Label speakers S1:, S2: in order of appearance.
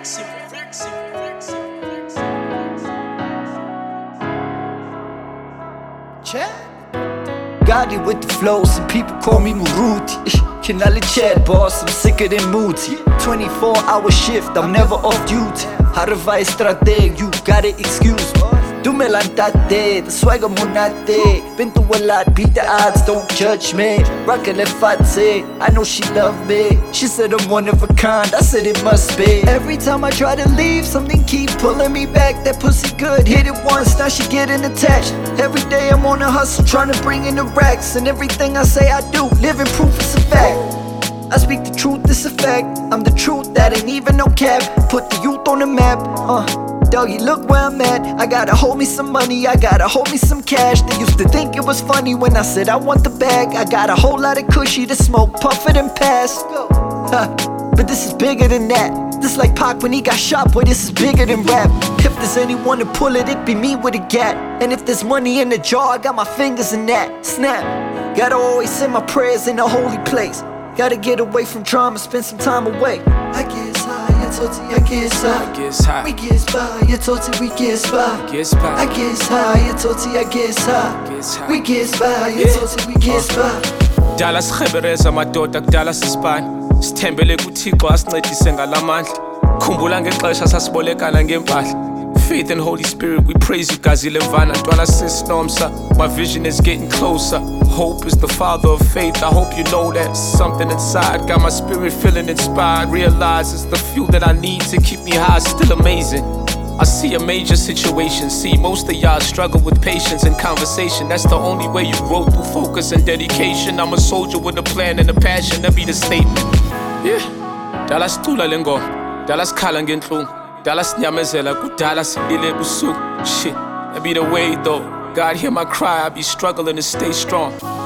S1: Got it with the flow, some people call me Muruti. Kinali chat boss, I'm sicker than Muti. 24-hour shift, I'm never off duty. Harva estrateg, you gotta excuse me. Do me lantate, the swagger monate. Been through a lot, beat the odds, don't judge me. Rockin' if I say, I know she love me. She said I'm one of a kind, I said it must be. Every time I try to leave, something keep pulling me back. That pussy good, hit it once, now she getting attached. Every day I'm on a hustle, trying to bring in the racks. And everything I say I do, living proof it's a fact. I speak the truth, it's a fact. I'm the truth, that ain't even no cap. Put the youth on the map, doggy, look where I'm at. I gotta hold me some money, I gotta hold me some cash. They used to think it was funny when I said I want the bag. I got a whole lot of cushy to smoke, puff it and pass. But this is bigger than that. This like Pac when he got shot, boy, this is bigger than rap. If there's anyone to pull it, it'd be me with a gat. And if there's money in the jar, I got my fingers in that. Snap, gotta always send my prayers in a holy place. Gotta get away from trauma, spend some time away. I get high, I told you I get high. We get by, I told you we get by. I get high, I told you I get high. We get by, I told you we get by.
S2: Dala sihebereza madoda kudala sisibani. Sithembele kuThixo asincedise ngalamandla. Khumbula ngexesha sasibolekana ngempahla. Faith and Holy Spirit, we praise you, Gazile Vana. Dwala Sisnomsa, my vision is getting closer. Hope is the father of faith, I hope you know that. Something inside, got my spirit feeling inspired. Realize it's the fuel that I need to keep me high, still amazing. I see a major situation, see most of y'all struggle with patience and conversation. That's the only way you grow through focus and dedication. I'm a soldier with a plan and a passion, that be the statement. Yeah, Dala Stula Lingo, Dala Skalangentlung. Dallas nyamezela kudala sibile busuku. Shit, that be the way though. God hear my cry, I be struggling to stay strong.